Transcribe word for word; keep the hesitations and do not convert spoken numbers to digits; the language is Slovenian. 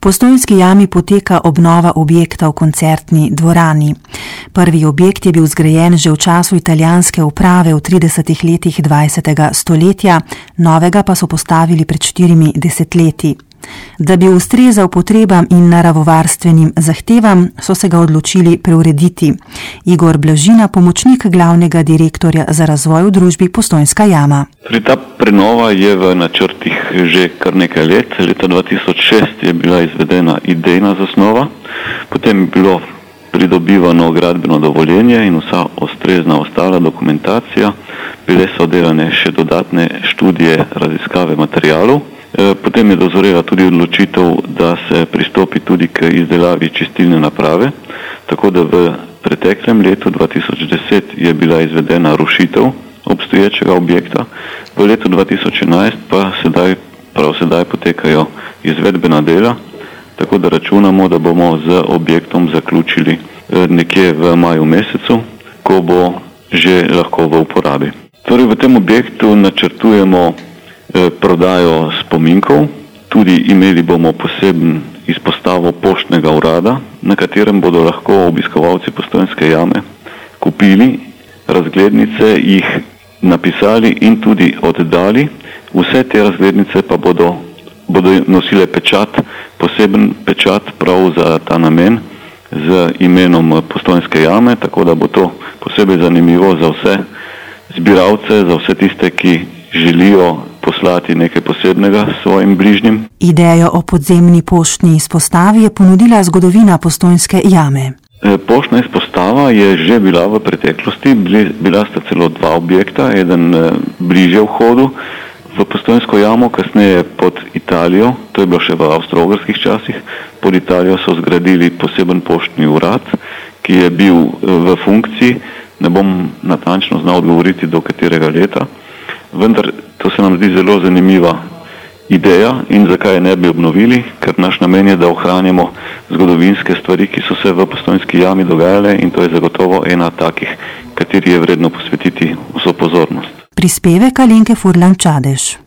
Postojnski jami poteka obnova objekta v koncertni dvorani. Prvi objekt je bil zgrajen že v času italijanske uprave v tridesetih letih dvajsetega stoletja, novega pa so postavili pred štirimi desetletji. Da bi ustrezal potrebam in naravovarstvenim zahtevam, so se ga odločili preurediti. Igor Blažina, pomočnik glavnega direktorja za razvoj v družbi Postojnska jama. Ta prenova je v načrtih že kar nekaj let. Leta dva tisoč šest je bila izvedena idejna zasnova, potem je bilo pridobivano gradbeno dovoljenje in vsa ustrezna ostala dokumentacija. Bile so delane še dodatne študije raziskave materialov. Potem je dozorela tudi odločitev, da se pristopi tudi k izdelavi čistilne naprave, tako da v preteklem letu dva tisoč deset je bila izvedena rušitev obstoječega objekta, v letu dva tisoč enajst pa sedaj, prav sedaj potekajo izvedbena dela, tako da računamo, da bomo z objektom zaključili nekje v maju mesecu, ko bo že lahko v uporabi. Torej v tem objektu načrtujemo prodajo spominkov, tudi imeli bomo poseben izpostavo poštnega urada, na katerem bodo lahko obiskovalci Postojnske jame kupili razglednice, jih napisali in tudi oddali. Vse te razglednice pa bodo, bodo nosile pečat, poseben pečat prav za ta namen z imenom Postojnske jame, tako da bo to posebej zanimivo za vse zbiralce, za vse tiste, ki želijo poslati nekaj posebnega svojim bližnjim. Idejo o podzemni poštni izpostavi je ponudila zgodovina Postojnske jame. Poštna izpostava je že bila v preteklosti, bila sta celo dva objekta, eden bližje vhodu v Postojnsko jamo, kasneje pod Italijo, to je bilo še v avstro-ogrskih časih, pod Italijo so zgradili poseben poštni urad, ki je bil v funkciji, ne bom natančno znal odgovoriti do katerega leta, vendar to se nam zdi zelo zanimiva ideja in zakaj je ne bi obnovili, ker naš namen je, da ohranjamo zgodovinske stvari, ki so se v Postojnski jami dogajale, in to je zagotovo ena takih, kateri je vredno posvetiti vso pozornost. Prispevek Alenke Furlan Čadež.